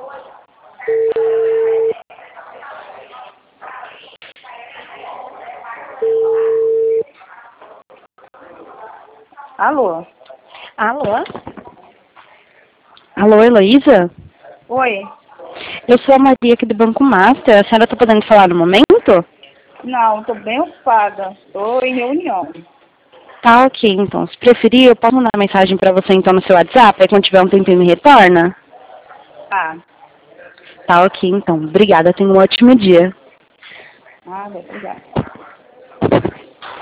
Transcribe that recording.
Alô? Alô? Alô, Heloísa? Oi? Eu sou a Maria aqui do Banco Master. A senhora está podendo falar no momento? Não, tô bem ocupada. Tô em reunião. Tá ok, então. Se preferir, eu posso mandar mensagem para você então no seu WhatsApp, aí quando tiver um tempinho me retorna? Tá. Tá ok, então. Obrigada, tenha um ótimo dia. Obrigada.